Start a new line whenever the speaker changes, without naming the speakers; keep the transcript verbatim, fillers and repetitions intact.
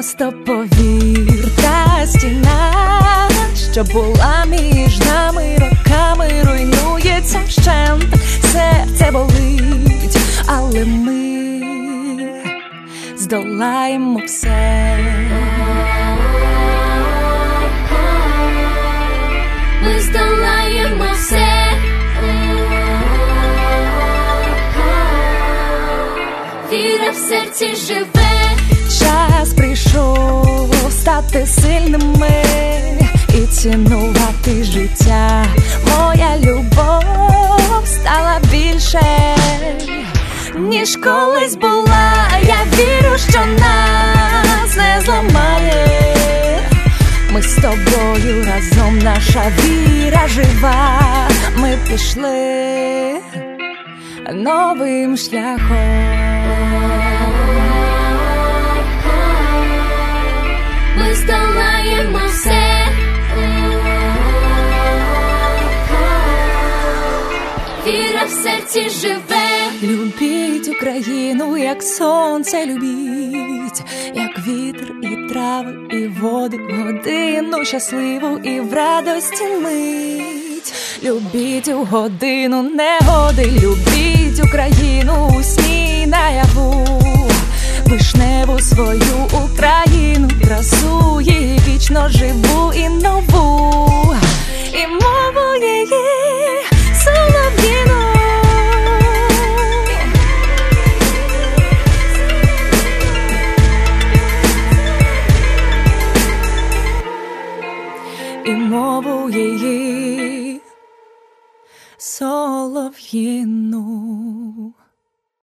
просто повір, та стіна, що була між нами роками, руйнується вщент, серце болить, але ми здолаємо все.
Ми здолаємо все. Віра в серці живе.
Час прийшов стати сильними і цінувати життя. Моя любов стала більше, ніж колись була. Я вірю, що нас не зламає. Ми з тобою разом, наша віра жива. Ми пішли новим шляхом.
Ми здолаємо все. Віра в серці живе.
Любіть Україну, як сонце любіть, як вітер і трави, і води, годину щасливу і в радості мить. Любіть у годину негоди, любіть Україну у сні наяву, вишневу свою Україну, красу її вічно живу і нову, і мову її солов'їну. І мову її солов'їну.